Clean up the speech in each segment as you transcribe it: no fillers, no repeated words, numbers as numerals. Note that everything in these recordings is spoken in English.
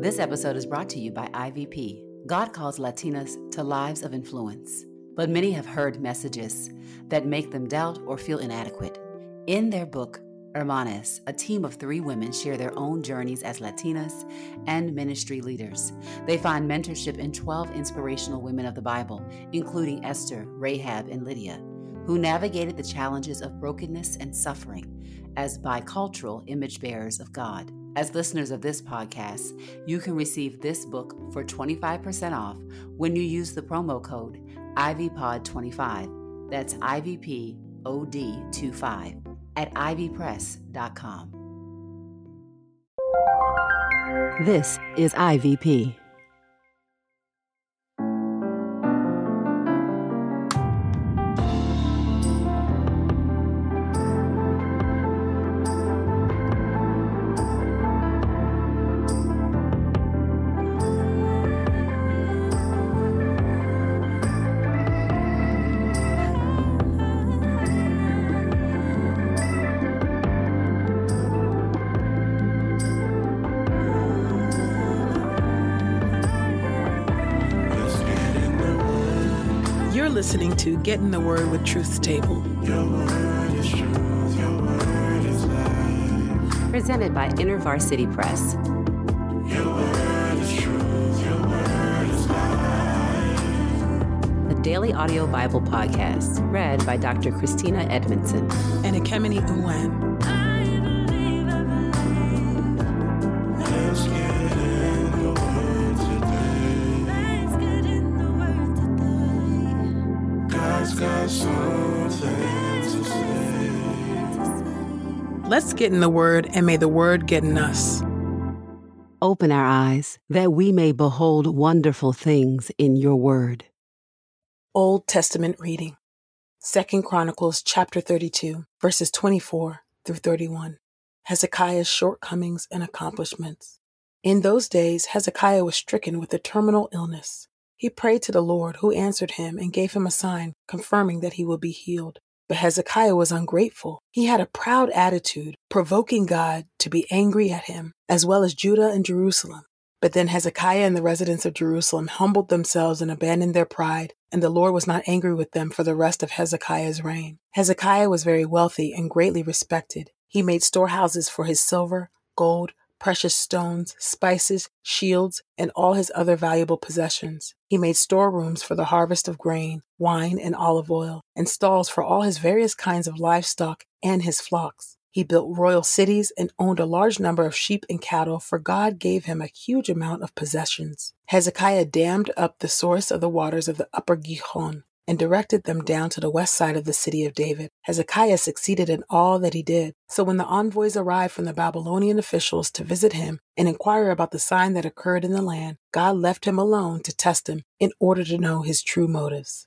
This episode is brought to you by IVP. God calls Latinas to lives of influence, but many have heard messages that make them doubt or feel inadequate. In their book, Hermanas, a team of 3 women share their own journeys as Latinas and ministry leaders. They find mentorship in 12 inspirational women of the Bible, including Esther, Rahab, and Lydia, who navigated the challenges of brokenness and suffering as bicultural image bearers of God. As listeners of this podcast, you can receive this book for 25% off when you use the promo code IVPOD25. That's IVPOD25 at ivpress.com. This is IVP. Listening to Get in the Word with Truth's Table. Your word is truth, your word is life. Presented by InterVarsity Press. Your word is truth, your word is life. The Daily Audio Bible Podcast, read by Dr. Christina Edmondson. And Ekemini Uwan. Let's get in the word today. God's got something to say. Let's get in the Word, and may the Word get in us. Open our eyes that we may behold wonderful things in your word. Old Testament reading. 2 Chronicles chapter 32, verses 24 through 31. Hezekiah's shortcomings and accomplishments. In those days, Hezekiah was stricken with a terminal illness. He prayed to the Lord, who answered him and gave him a sign, confirming that he would be healed. But Hezekiah was ungrateful. He had a proud attitude, provoking God to be angry at him, as well as Judah and Jerusalem. But then Hezekiah and the residents of Jerusalem humbled themselves and abandoned their pride, and the Lord was not angry with them for the rest of Hezekiah's reign. Hezekiah was very wealthy and greatly respected. He made storehouses for his silver, gold, precious stones, spices, shields, and all his other valuable possessions. He made storerooms for the harvest of grain, wine, and olive oil, and stalls for all his various kinds of livestock and his flocks. He built royal cities and owned a large number of sheep and cattle, for God gave him a huge amount of possessions. Hezekiah dammed up the source of the waters of the upper Gihon and directed them down to the west side of the city of David. Hezekiah succeeded in all that he did. So when the envoys arrived from the Babylonian officials to visit him and inquire about the sign that occurred in the land, God left him alone to test him in order to know his true motives.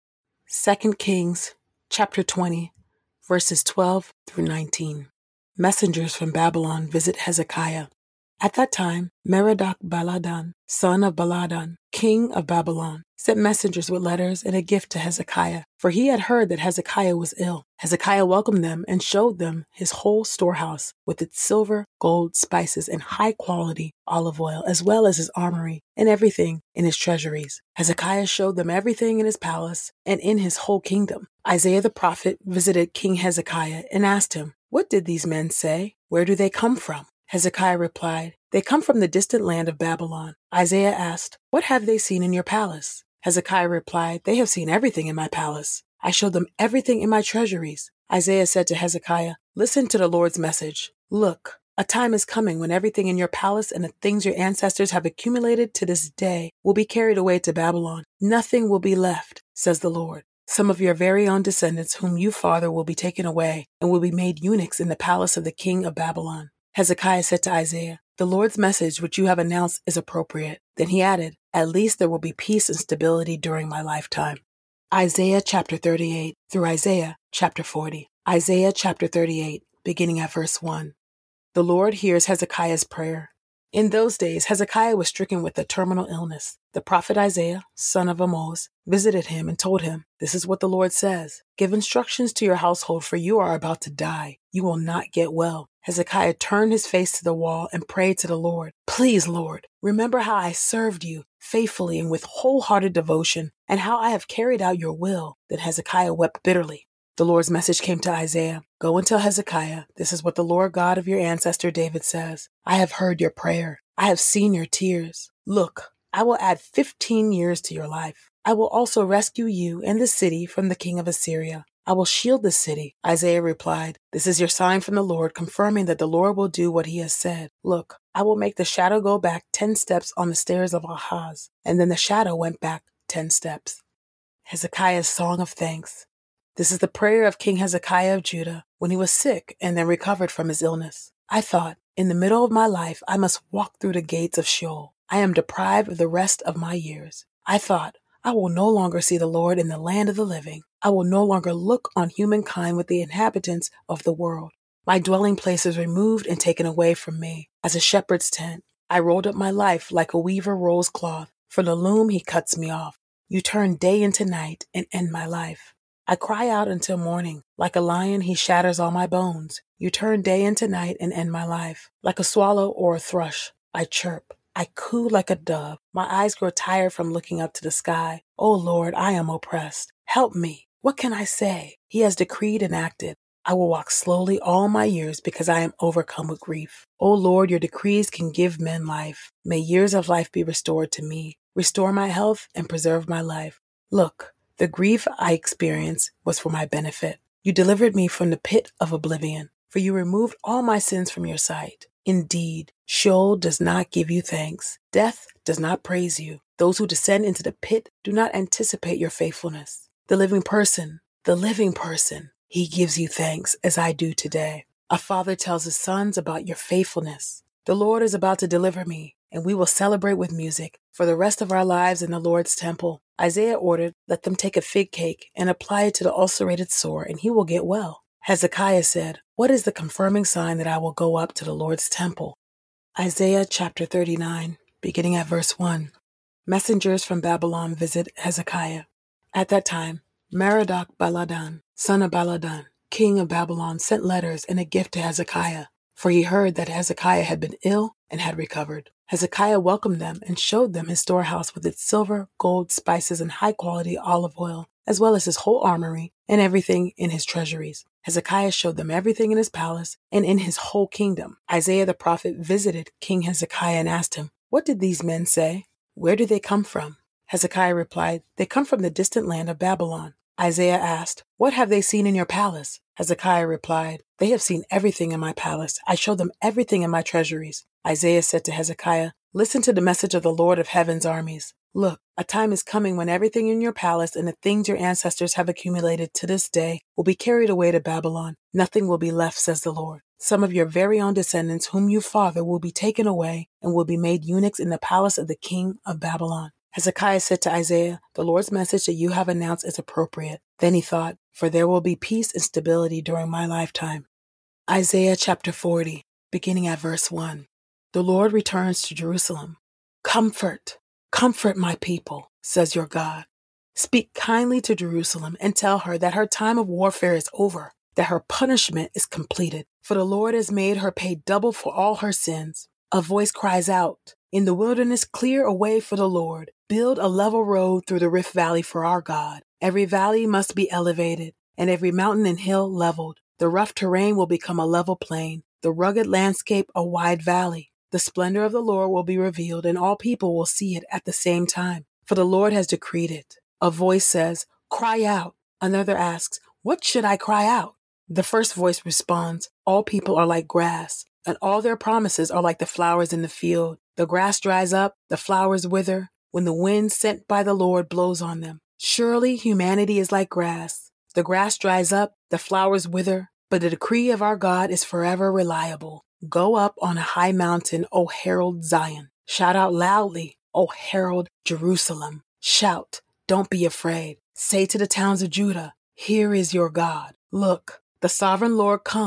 2 Kings chapter 20, verses 12 through 19. Messengers from Babylon visit Hezekiah. At that time, Merodach-Baladan, son of Baladan, king of Babylon, sent messengers with letters and a gift to Hezekiah, for he had heard that Hezekiah was ill. Hezekiah welcomed them and showed them his whole storehouse with its silver, gold, spices, and high-quality olive oil, as well as his armory and everything in his treasuries. Hezekiah showed them everything in his palace and in his whole kingdom. Isaiah the prophet visited King Hezekiah and asked him, "What did these men say? Where do they come from?" Hezekiah replied, "They come from the distant land of Babylon." Isaiah asked, "What have they seen in your palace?" Hezekiah replied, "They have seen everything in my palace. I showed them everything in my treasuries." Isaiah said to Hezekiah, "Listen to the Lord's message. Look, a time is coming when everything in your palace and the things your ancestors have accumulated to this day will be carried away to Babylon. Nothing will be left, says the Lord. Some of your very own descendants whom you father will be taken away and will be made eunuchs in the palace of the king of Babylon." Hezekiah said to Isaiah, "The Lord's message which you have announced is appropriate." Then he added, "At least there will be peace and stability during my lifetime." Isaiah chapter 38 through Isaiah chapter 40. Isaiah chapter 38, beginning at verse 1. The Lord hears Hezekiah's prayer. In those days, Hezekiah was stricken with a terminal illness. The prophet Isaiah, son of Amoz, visited him and told him, "This is what the Lord says. Give instructions to your household, for you are about to die. You will not get well." Hezekiah turned his face to the wall and prayed to the Lord, "Please, Lord, remember how I served you faithfully and with wholehearted devotion, and how I have carried out your will." Then Hezekiah wept bitterly. The Lord's message came to Isaiah, "Go and tell Hezekiah, this is what the Lord God of your ancestor David says. I have heard your prayer. I have seen your tears. Look, I will add 15 years to your life. I will also rescue you and the city from the king of Assyria. I will shield the city." Isaiah replied, "This is your sign from the Lord, confirming that the Lord will do what he has said. Look, I will make the shadow go back 10 steps on the stairs of Ahaz." And then the shadow went back 10 steps. Hezekiah's Song of Thanks. This is the prayer of King Hezekiah of Judah when he was sick and then recovered from his illness. "I thought, in the middle of my life, I must walk through the gates of Sheol. I am deprived of the rest of my years. I thought, I will no longer see the Lord in the land of the living. I will no longer look on humankind with the inhabitants of the world. My dwelling place is removed and taken away from me. As a shepherd's tent, I rolled up my life like a weaver rolls cloth. For the loom he cuts me off. You turn day into night and end my life. I cry out until morning. Like a lion, he shatters all my bones. You turn day into night and end my life. Like a swallow or a thrush, I chirp. I coo like a dove. My eyes grow tired from looking up to the sky. Oh Lord, I am oppressed. Help me. What can I say? He has decreed and acted. I will walk slowly all my years because I am overcome with grief. Oh Lord, your decrees can give men life. May years of life be restored to me. Restore my health and preserve my life. Look, the grief I experienced was for my benefit. You delivered me from the pit of oblivion, for you removed all my sins from your sight. Indeed, Sheol does not give you thanks. Death does not praise you. Those who descend into the pit do not anticipate your faithfulness. The living person, he gives you thanks as I do today. A father tells his sons about your faithfulness. The Lord is about to deliver me, and we will celebrate with music for the rest of our lives in the Lord's temple. Isaiah ordered, let them take a fig cake and apply it to the ulcerated sore, and he will get well. Hezekiah said, what is the confirming sign that I will go up to the Lord's temple? Isaiah chapter 39, beginning at verse 1. Messengers from Babylon visit Hezekiah. At that time, Merodach-Baladan, son of Baladan, king of Babylon, sent letters and a gift to Hezekiah, for he heard that Hezekiah had been ill and had recovered. Hezekiah welcomed them and showed them his storehouse with its silver, gold, spices, and high-quality olive oil, as well as his whole armory and everything in his treasuries. Hezekiah showed them everything in his palace and in his whole kingdom. Isaiah the prophet visited King Hezekiah and asked him, what did these men say? Where do they come from? Hezekiah replied, they come from the distant land of Babylon. Isaiah asked, what have they seen in your palace? Hezekiah replied, they have seen everything in my palace. I showed them everything in my treasuries. Isaiah said to Hezekiah, listen to the message of the Lord of heaven's armies. Look, a time is coming when everything in your palace and the things your ancestors have accumulated to this day will be carried away to Babylon. Nothing will be left, says the Lord. Some of your very own descendants whom you father will be taken away and will be made eunuchs in the palace of the king of Babylon. Hezekiah said to Isaiah, the Lord's message that you have announced is appropriate. Then he thought, for there will be peace and stability during my lifetime. Isaiah chapter 40, beginning at verse 1. The Lord returns to Jerusalem. Comfort my people, says your God. Speak kindly to Jerusalem and tell her that her time of warfare is over, that her punishment is completed. For the Lord has made her pay double for all her sins. A voice cries out, in the wilderness clear a way for the Lord. Build a level road through the Rift Valley for our God. Every valley must be elevated, and every mountain and hill leveled. The rough terrain will become a level plain, the rugged landscape a wide valley. The splendor of the Lord will be revealed, and all people will see it at the same time. For the Lord has decreed it. A voice says, cry out. Another asks, what should I cry out? The first voice responds, all people are like grass, and all their promises are like the flowers in the field. The grass dries up, the flowers wither, when the wind sent by the Lord blows on them. Surely humanity is like grass. The grass dries up, the flowers wither, but the decree of our God is forever reliable. Go up on a high mountain, O herald Zion. Shout out loudly, O herald Jerusalem. Shout, don't be afraid. Say to the towns of Judah, here is your God. Look, the sovereign Lord comes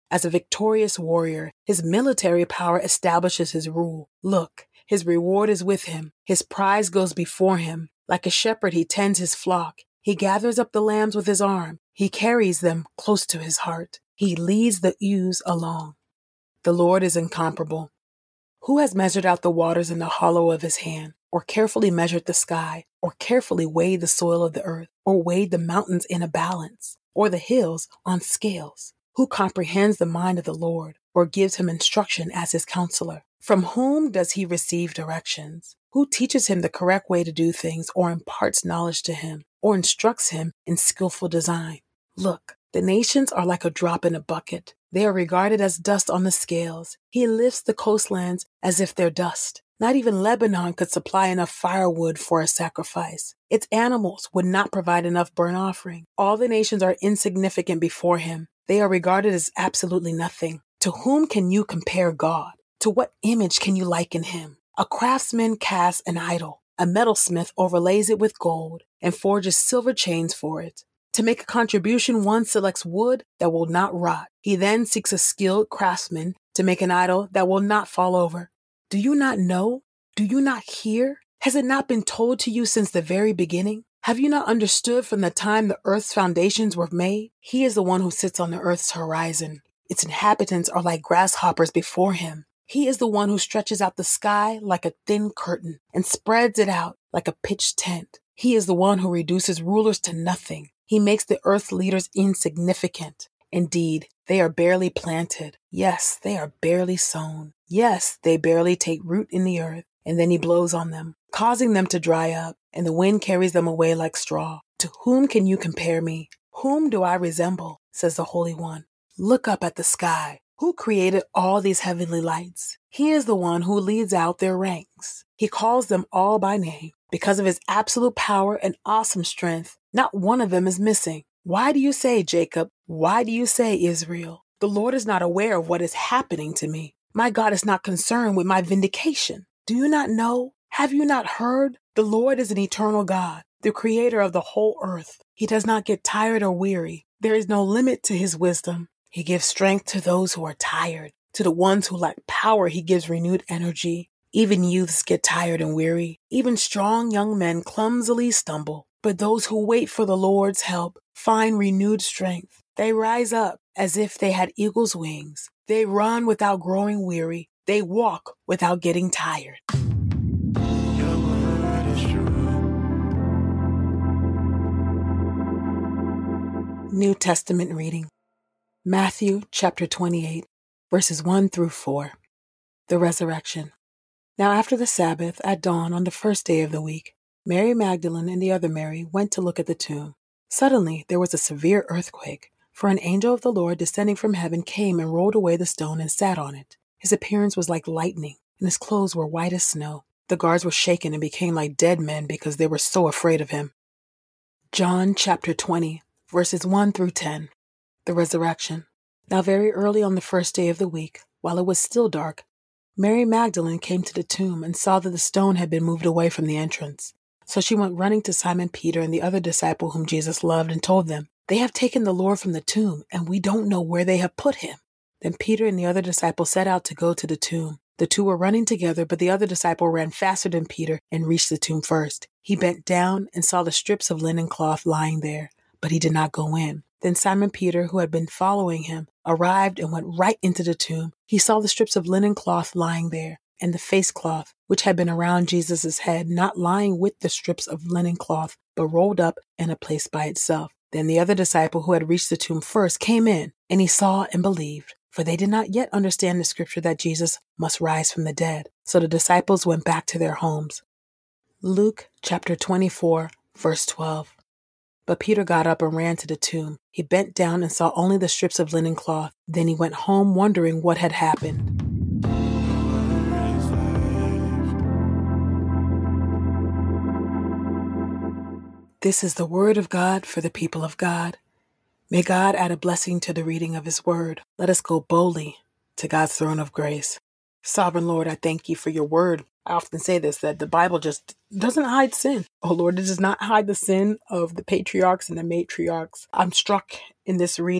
As a victorious warrior, his military power establishes his rule. Look, his reward is with him. His prize goes before him. Like a shepherd, he tends his flock. He gathers up the lambs with his arm. He carries them close to his heart. He leads the ewes along. The Lord is incomparable. Who has measured out the waters in the hollow of his hand, or carefully measured the sky, or carefully weighed the soil of the earth, or weighed the mountains in a balance, or the hills on scales? Who comprehends the mind of the Lord, or gives him instruction as his counselor? From whom does he receive directions? Who teaches him the correct way to do things, or imparts knowledge to him, or instructs him in skillful design? Look, the nations are like a drop in a bucket. They are regarded as dust on the scales. He lifts the coastlands as if they're dust. Not even Lebanon could supply enough firewood for a sacrifice. Its animals would not provide enough burnt offering. All the nations are insignificant before him. They are regarded as absolutely nothing. To whom can you compare God? To what image can you liken him? A craftsman casts an idol. A metalsmith overlays it with gold and forges silver chains for it. To make a contribution, one selects wood that will not rot. He then seeks a skilled craftsman to make an idol that will not fall over. Do you not know? Do you not hear? Has it not been told to you since the very beginning? Have you not understood from the time the earth's foundations were made? He is the one who sits on the earth's horizon. Its inhabitants are like grasshoppers before him. He is the one who stretches out the sky like a thin curtain and spreads it out like a pitched tent. He is the one who reduces rulers to nothing. He makes the earth's leaders insignificant. Indeed, they are barely planted. Yes, they are barely sown. Yes, they barely take root in the earth. And then he blows on them, causing them to dry up, and the wind carries them away like straw. To whom can you compare me? Whom do I resemble? Says the Holy One. Look up at the sky. Who created all these heavenly lights? He is the one who leads out their ranks. He calls them all by name. Because of his absolute power and awesome strength, not one of them is missing. Why do you say, Jacob? Why do you say, Israel? The Lord is not aware of what is happening to me. My God is not concerned with my vindication. Do you not know? Have you not heard? The Lord is an eternal God, the creator of the whole earth. He does not get tired or weary. There is no limit to his wisdom. He gives strength to those who are tired. To the ones who lack power, he gives renewed energy. Even youths get tired and weary. Even strong young men clumsily stumble. But those who wait for the Lord's help find renewed strength. They rise up as if they had eagle's wings. They run without growing weary. They walk without getting tired. Your word is true. New Testament reading. Matthew chapter 28, verses 1 through 4. The resurrection. Now after the Sabbath, at dawn on the first day of the week, Mary Magdalene and the other Mary went to look at the tomb. Suddenly there was a severe earthquake, for an angel of the Lord descending from heaven came and rolled away the stone and sat on it. His appearance was like lightning, and his clothes were white as snow. The guards were shaken and became like dead men because they were so afraid of him. John chapter 20, verses 1 through 10. The resurrection. Now very early on the first day of the week, while it was still dark, Mary Magdalene came to the tomb and saw that the stone had been moved away from the entrance. So she went running to Simon Peter and the other disciple whom Jesus loved and told them, "They have taken the Lord from the tomb, and we don't know where they have put him." Then Peter and the other disciple set out to go to the tomb. The two were running together, but the other disciple ran faster than Peter and reached the tomb first. He bent down and saw the strips of linen cloth lying there, but he did not go in. Then Simon Peter, who had been following him, arrived and went right into the tomb. He saw the strips of linen cloth lying there, and the face cloth, which had been around Jesus' head, not lying with the strips of linen cloth, but rolled up in a place by itself. Then the other disciple who had reached the tomb first came in, and he saw and believed, for they did not yet understand the scripture that Jesus must rise from the dead. So the disciples went back to their homes. Luke chapter 24, verse 12. But Peter got up and ran to the tomb. He bent down and saw only the strips of linen cloth. Then he went home wondering what had happened. This is the word of God for the people of God. May God add a blessing to the reading of his word. Let us go boldly to God's throne of grace. Sovereign Lord, I thank you for your word. I often say this, that the Bible just doesn't hide sin. Oh Lord, it does not hide the sin of the patriarchs and the matriarchs. I'm struck in this reading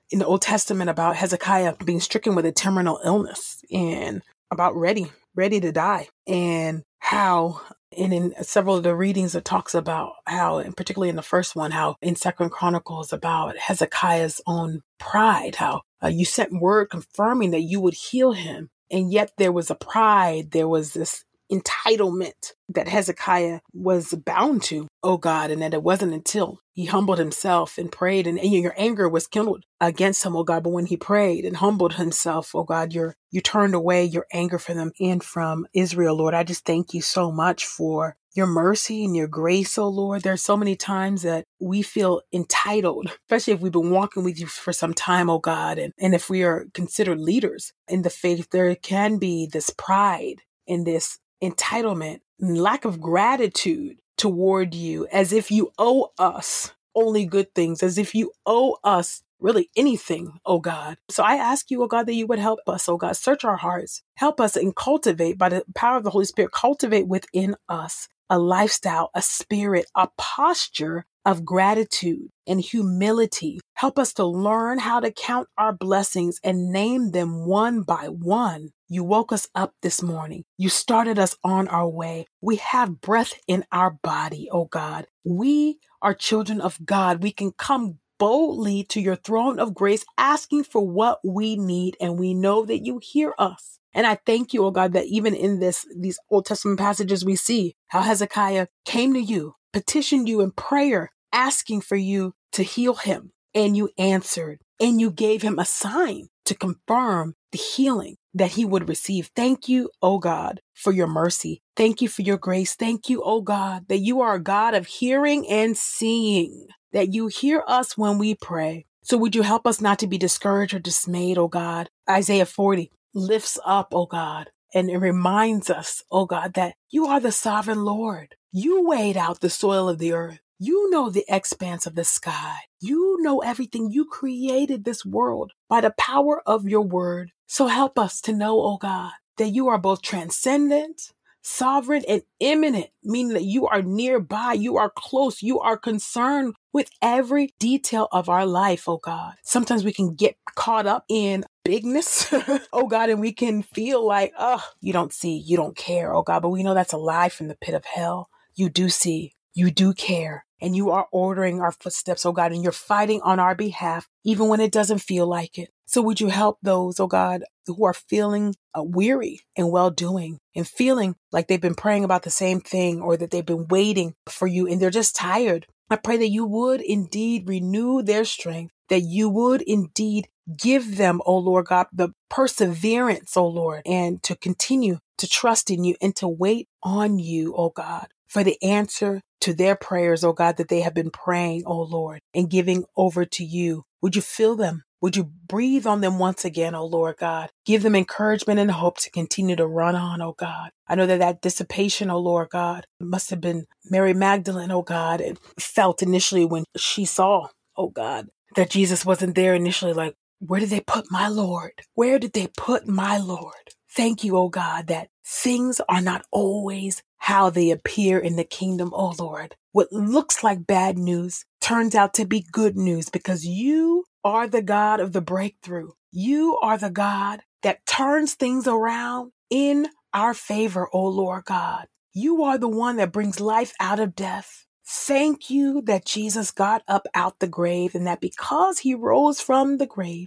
in the Old Testament about Hezekiah being stricken with a terminal illness and about ready to die, and how, and in several of the readings it talks about how, and particularly in the first one, how in Second Chronicles about Hezekiah's own pride, how you sent word confirming that you would heal him. And yet there was a pride, there was this entitlement that Hezekiah was bound to, oh God, and that it wasn't until he humbled himself and prayed, and your anger was kindled against him, oh God. But when he prayed and humbled himself, oh God, you turned away your anger from them and from Israel, Lord. I just thank you so much for your mercy and your grace, oh Lord. There's so many times that we feel entitled, especially if we've been walking with you for some time, oh God. And if we are considered leaders in the faith, there can be this pride and this entitlement and lack of gratitude toward you, as if you owe us only good things, as if you owe us really anything, oh God. So I ask you, oh God, that you would help us, oh God, search our hearts, help us and cultivate by the power of the Holy Spirit, cultivate within us a lifestyle, a spirit, a posture of gratitude and humility. Help us to learn how to count our blessings and name them one by one. You woke us up this morning. You started us on our way. We have breath in our body, oh God. We are children of God. We can come boldly to your throne of grace, asking for what we need, and we know that you hear us. And I thank you, oh God, that even in these Old Testament passages, we see how Hezekiah came to you, petitioned you in prayer, asking for you to heal him. And you answered, and you gave him a sign to confirm the healing that he would receive. Thank you, oh God, for your mercy. Thank you for your grace. Thank you, oh God, that you are a God of hearing and seeing, that you hear us when we pray. So would you help us not to be discouraged or dismayed, oh God? Isaiah 40 lifts up, oh God, and it reminds us, oh God, that you are the sovereign Lord. You weighed out the soil of the earth. You know the expanse of the sky. You know everything. You created this world by the power of your word. So help us to know, oh God, that you are both transcendent, sovereign, and immanent, meaning that you are nearby, you are close, you are concerned with every detail of our life, oh God. Sometimes we can get caught up in bigness, oh God, and we can feel like, oh, you don't see, you don't care, oh God. But we know that's a lie from the pit of hell. You do see, you do care, and you are ordering our footsteps, oh God, and you're fighting on our behalf, even when it doesn't feel like it. So would you help those, oh God, who are feeling weary and well-doing and feeling like they've been praying about the same thing, or that they've been waiting for you and they're just tired. I pray that you would indeed renew their strength, that you would indeed give them, oh Lord God, the perseverance, oh Lord, and to continue to trust in you and to wait on you, oh God, for the answer to their prayers, oh God, that they have been praying, oh Lord, and giving over to you. Would you fill them? Would you breathe on them once again, oh Lord God? Give them encouragement and hope to continue to run on, oh God. I know that dissipation, oh Lord God, must have been Mary Magdalene, oh God, and felt initially when she saw, oh God, that Jesus wasn't there initially, like, where did they put my Lord? Where did they put my Lord? Thank you, oh God, that things are not always how they appear in the kingdom, oh Lord. What looks like bad news turns out to be good news, because you are the God of the breakthrough. You are the God that turns things around in our favor, oh Lord God. You are the one that brings life out of death. Thank you that Jesus got up out the grave, and that because he rose from the grave,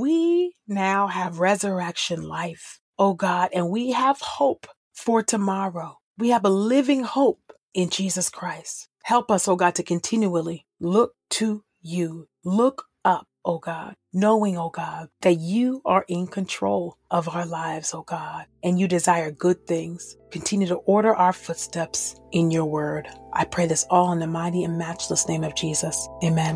we now have resurrection life, oh God, and we have hope for tomorrow. We have a living hope in Jesus Christ. Help us, oh God, to continually look to you. Look up, oh God, knowing, oh God, that you are in control of our lives, oh God, and you desire good things. Continue to order our footsteps in your word. I pray this all in the mighty and matchless name of Jesus. Amen.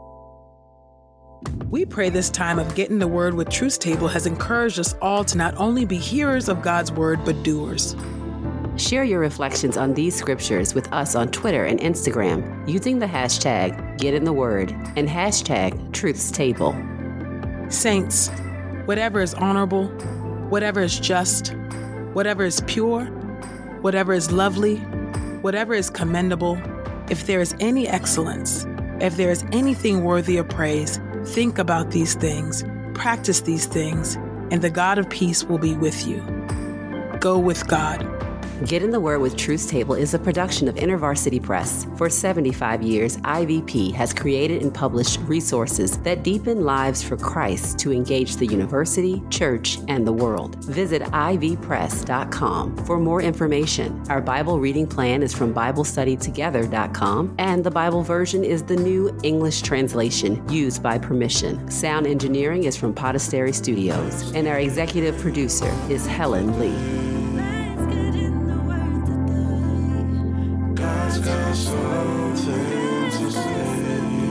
We pray this time of Getting the Word with Truth Table has encouraged us all to not only be hearers of God's word, but doers. Share your reflections on these scriptures with us on Twitter and Instagram using the hashtag #GetInTheWord and hashtag #TruthsTable. Saints, whatever is honorable, whatever is just, whatever is pure, whatever is lovely, whatever is commendable, if there is any excellence, if there is anything worthy of praise, Think about these things, practice these things, and the God of peace will be with you. Go with God. Get in the Word with Truth's Table is a production of InterVarsity Press. For 75 years, IVP has created and published resources that deepen lives for Christ to engage the university, church, and the world. Visit ivpress.com for more information. Our Bible reading plan is from BibleStudyTogether.com, and the Bible version is the New English translation used by permission. Sound engineering is from Podastery Studios, and our executive producer is Helen Lee. God's got something to say.